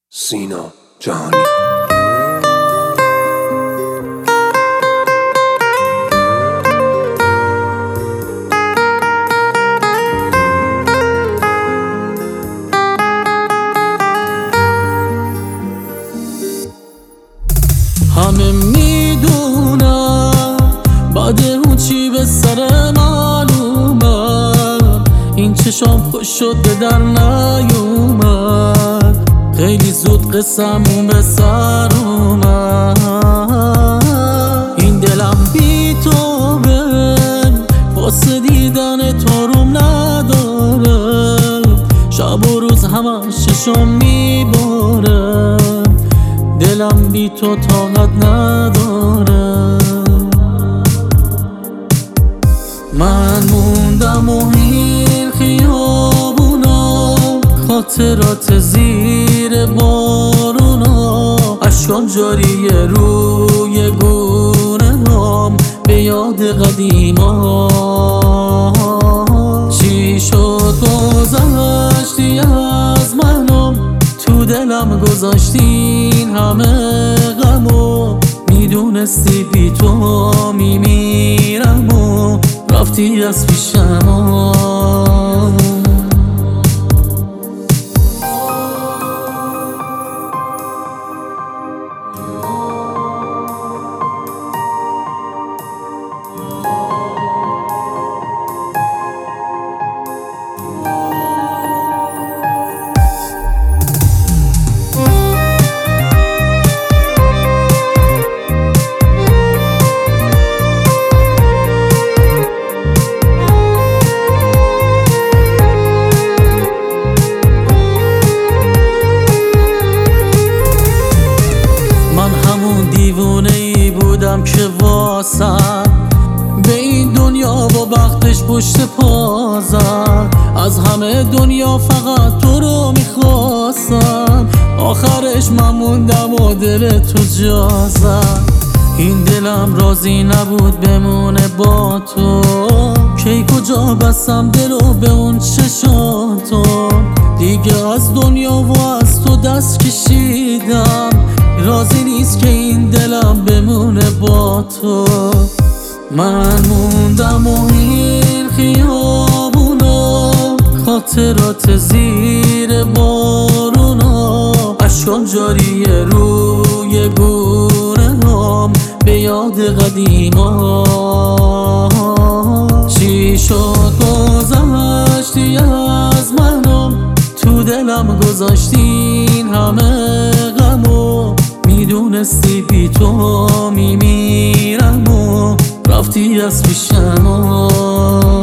سینا جهانی. همه میدونم بعد اون چی به سر معلومم، این چشام خوش شد به در نیومد، خیلی زود قصمون به سر اومد. این دلم بی تو بن واسه دیدن تو روم نداره، شب و روز همش چشام میباره، دلم بی تو طاقت نداره. من موندم و این خیابونا، خاطرات زیر بارونا، اشکام جاریه روی گونه هام به یاد قدیما. چی شد گذشتی از منم، تو دلم گذاشتین همه غمو، میدونستی بی تو میمیرم و رفتی از پیشم. دیوونه‌ای بودم که واسم به این دنیا و بختش پشت پا زد، از همه دنیا فقط تو رو میخواستم، آخرش من موندم و دل تو جا زد. این دلم راضی نبود بمونه با تو، کی کجا بستم دلو به اون چشاتو، دیگه از دنیا و از تو دست کشیدم، راضی نیست که این دلم بمونه با تو. من موندم و این خیابونا، خاطرات زیر بارونا، اشکام جاریه روی گونه هام به یاد قدیما. چی شد گذشتی از منم، تو دلم گذاشتین همه غمو، میدونستی بی تو میمیرم و رفتی از پیشم.